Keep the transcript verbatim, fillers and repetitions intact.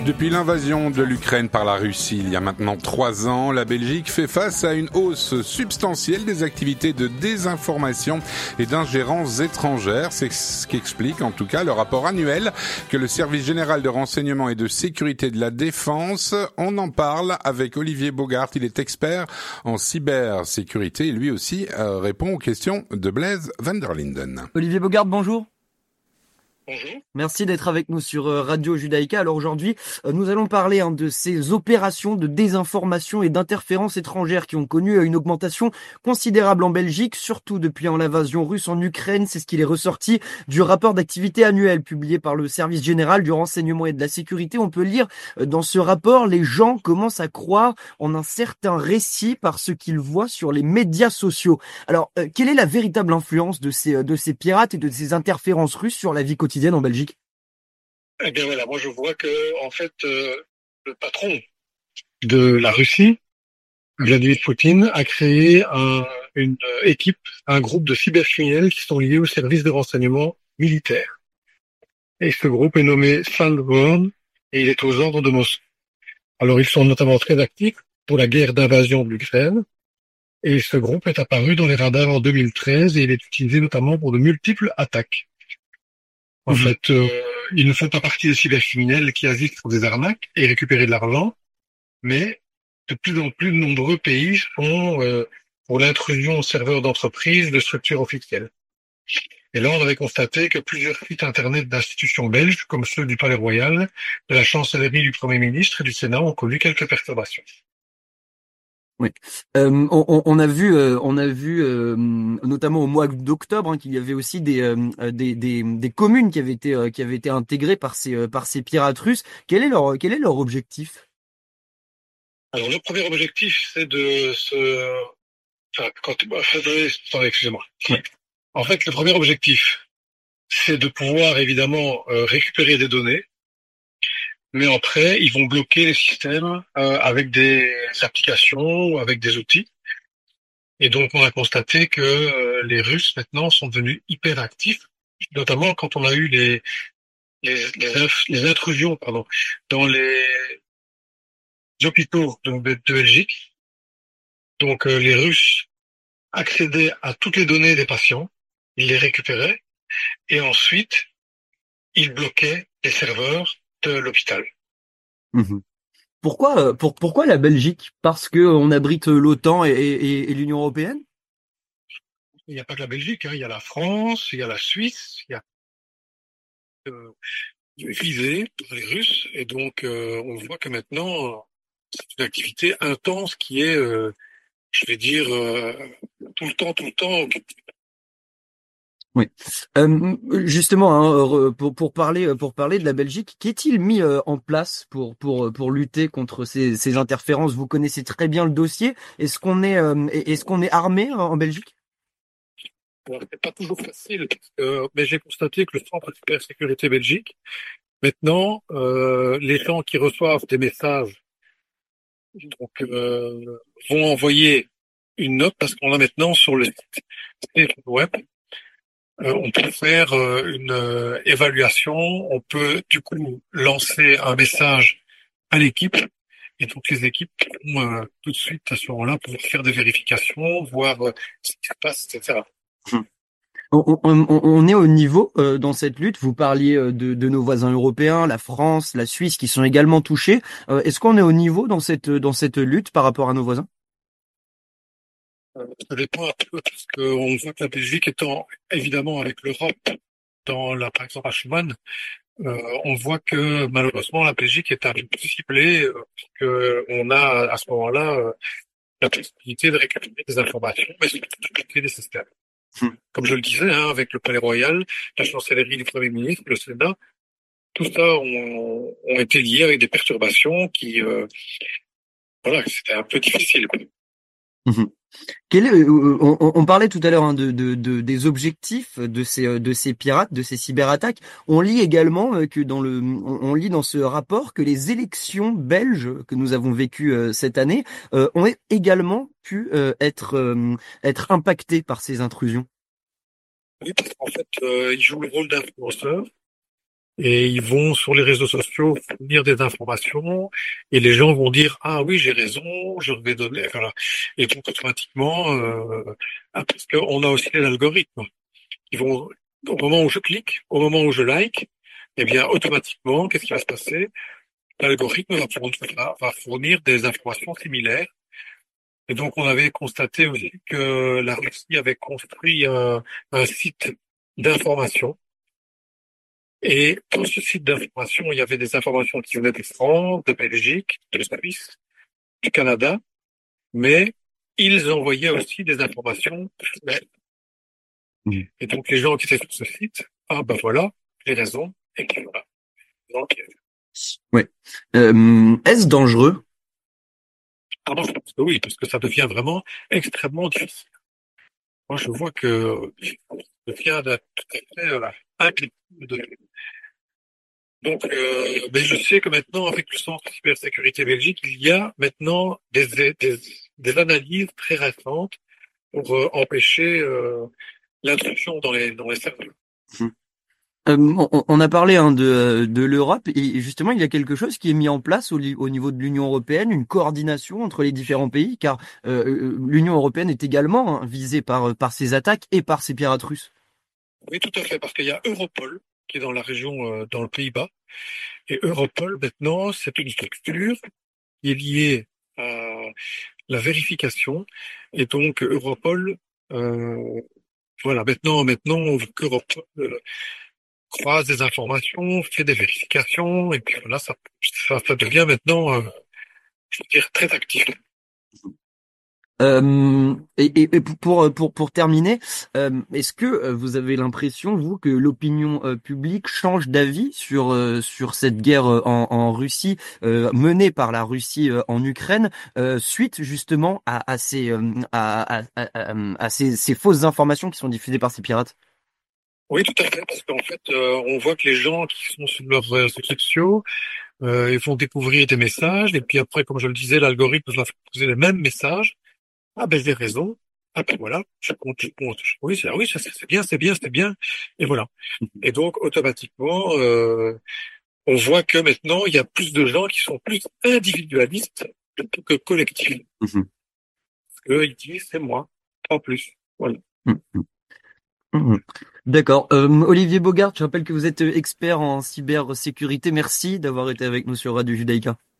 Depuis l'invasion de l'Ukraine par la Russie il y a maintenant trois ans, la Belgique fait face à une hausse substantielle des activités de désinformation et d'ingérence étrangères. C'est ce qu'explique en tout cas le rapport annuel que le Service général de renseignement et de sécurité de la défense. On en parle avec Olivier Bogart. Il est expert en cybersécurité et lui aussi euh, répond aux questions de Blaise van der Linden. Olivier Bogart, bonjour. Bonjour. Merci d'être avec nous sur Radio Judaïka. Alors aujourd'hui, nous allons parler hein, de ces opérations de désinformation et d'interférence étrangères qui ont connu une augmentation considérable en Belgique, surtout depuis l'invasion russe en Ukraine. C'est ce qu'il est ressorti du rapport d'activité annuel publié par le Service général du renseignement et de la sécurité. On peut lire dans ce rapport, les gens commencent à croire en un certain récit par ce qu'ils voient sur les médias sociaux. Alors, euh, quelle est la véritable influence de ces, de ces pirates et de ces interférences russes sur la vie quotidienne en Belgique? Eh bien voilà, moi je vois que en fait euh, le patron de la Russie, Vladimir Poutine, a créé un, une équipe, un groupe de cybercriminels qui sont liés au service de renseignement militaire. Et ce groupe est nommé Sandworm et il est aux ordres de Moscou. Alors ils sont notamment très actifs pour la guerre d'invasion de l'Ukraine. Et ce groupe est apparu dans les radars en deux mille treize et il est utilisé notamment pour de multiples attaques. En mmh. fait, euh, ils ne font pas partie des cybercriminels qui agissent pour des arnaques et récupérer de l'argent, mais de plus en plus de nombreux pays sont euh, pour l'intrusion aux serveurs d'entreprises, de structures officielles. Et là, on avait constaté que plusieurs sites internet d'institutions belges, comme ceux du Palais Royal, de la chancellerie du Premier ministre et du Sénat, ont connu quelques perturbations. Oui, euh, on, on a vu, euh, on a vu euh, notamment au mois d'octobre hein, qu'il y avait aussi des, euh, des, des, des communes qui avaient été, euh, qui avaient été intégrées par ces, euh, par ces pirates russes. Quel est leur, quel est leur objectif? Alors le premier objectif, c'est de se, enfin, quand, attendez, attendez, excusez-moi. Ouais. En fait, le premier objectif, c'est de pouvoir évidemment euh, récupérer des données. Mais après, ils vont bloquer les systèmes euh, avec des applications, avec des outils. Et donc, on a constaté que euh, les Russes, maintenant, sont devenus hyper actifs, notamment quand on a eu les les, les, inf- les intrusions pardon, dans les hôpitaux de, de Belgique. Donc, euh, les Russes accédaient à toutes les données des patients, ils les récupéraient, et ensuite, ils bloquaient les serveurs de l'hôpital. Mmh. Pourquoi, pour, pourquoi la Belgique? Parce que on abrite l'OTAN et, et, et l'Union européenne? Il n'y a pas que la Belgique, hein. Il y a la France, il y a la Suisse, il y a euh, visé par les Russes, et donc euh, on voit que maintenant c'est une activité intense qui est, euh, je vais dire, euh, tout le temps, tout le temps. Oui. Euh, justement, hein, pour, pour parler pour parler de la Belgique, qu'est-il mis euh, en place pour pour pour lutter contre ces, ces interférences? Vous connaissez très bien le dossier. Est-ce qu'on est euh, est-ce qu'on est armé en Belgique? Alors, c'est pas toujours facile, parce que, mais j'ai constaté que le Centre de cybersécurité Belgique, maintenant, euh, les gens qui reçoivent des messages, donc, euh, vont envoyer une note, parce qu'on a maintenant sur le site web. Euh, on peut faire euh, une euh, évaluation, on peut du coup lancer un message à l'équipe et donc les équipes vont euh, tout de suite à ce moment-là pour faire des vérifications, voir euh, ce qui se passe, et cetera. Hum. On, on, on est au niveau euh, dans cette lutte. Vous parliez euh, de, de nos voisins européens, la France, la Suisse, qui sont également touchés. Euh, est-ce qu'on est au niveau dans cette dans cette lutte par rapport à nos voisins? Euh, ça dépend un peu parce qu'on voit que la Belgique étant évidemment avec l'Europe dans la par exemple à Schuman, euh, on voit que malheureusement la Belgique est un peu plus ciblée, euh, parce que on a à ce moment-là euh, la possibilité de récupérer des informations, mais surtout de bloquer des systèmes. Hum. Comme je le disais, hein, avec le Palais Royal, la chancellerie du Premier ministre, le Sénat, tout ça ont, ont été liés avec des perturbations qui, euh, voilà, c'était un peu difficile. Mmh. Quel est, euh, on, on parlait tout à l'heure hein, de, de, de, des objectifs de ces, de ces pirates, de ces cyberattaques. On lit également euh, que dans le, on, on lit dans ce rapport que les élections belges que nous avons vécues euh, cette année euh, ont également pu euh, être, euh, être impactées par ces intrusions. Oui, parce qu'en fait, euh, ils jouent le rôle d'influenceurs. et ils vont sur les réseaux sociaux fournir des informations et les gens vont dire ah oui j'ai raison, je vais donner voilà et donc automatiquement euh, ah, parce qu'on a aussi l'algorithme. Ils vont au moment où je clique, au moment où je like, eh bien automatiquement qu'est-ce qui va se passer? L'algorithme va fournir, va fournir des informations similaires. Et donc, on avait constaté aussi que la Russie avait construit un, un site d'information. Et dans ce site d'information, il y avait des informations qui venaient de France, de Belgique, de Suisse, du Canada, mais ils envoyaient aussi des informations personnelles. Mmh. Et donc, les gens qui étaient sur ce site, ah ben voilà, les raisons, et puis voilà. Donc, Ouais. Euh, est-ce dangereux? ah bon, je pense que oui, parce que ça devient vraiment extrêmement difficile. Moi, je vois que je devient de- tout à fait euh, impliqué de- Donc, euh, mais je sais que maintenant, avec le Centre de cybersécurité Belgique, il y a maintenant des, des, des analyses très récentes pour euh, empêcher euh, l'intrusion dans les, dans les serveurs. Mmh. Euh, on, on a parlé hein, de, de l'Europe et justement il y a quelque chose qui est mis en place au, li- au niveau de l'Union européenne, une coordination entre les différents pays, car euh, euh, l'Union européenne est également hein, visée par par ces attaques et par ces pirates russes. Oui, tout à fait, parce qu'il y a Europol qui est dans la région, euh, dans le Pays-Bas. Et Europol, maintenant, c'est une structure qui est liée à la vérification. Et donc, Europol, euh, voilà, maintenant, maintenant, on veut qu'Europol euh, croise des informations, fait des vérifications, et puis voilà, ça, ça, ça devient maintenant, euh, je veux dire, très actif. Euh, et, et, et pour pour pour terminer, euh, est-ce que euh, vous avez l'impression vous que l'opinion euh, publique change d'avis sur euh, sur cette guerre euh, en, en Russie euh, menée par la Russie euh, en Ukraine euh, suite justement à, à ces euh, à, à, à, à ces, ces fausses informations qui sont diffusées par ces pirates? Oui, tout à fait, parce qu'en fait, euh, on voit que les gens qui sont sur leurs réseaux sociaux, euh, ils font découvrir des messages, et puis après, comme je le disais, l'algorithme va proposer les mêmes messages. Ah ben j'ai raison. Ah ben voilà, je compte, je compte. Oui, c'est oui, ça, c'est c'est bien, c'est bien, c'est bien. Et voilà. Et donc automatiquement, euh, on voit que maintenant il y a plus de gens qui sont plus individualistes plutôt que collectifs. Mhm. Parce que ils disent c'est moi, pas plus. Voilà. Mhm. Mhm. D'accord. Euh, Olivier Bogart, je rappelle que vous êtes expert en cybersécurité. Merci d'avoir été avec nous sur Radio Judaïka.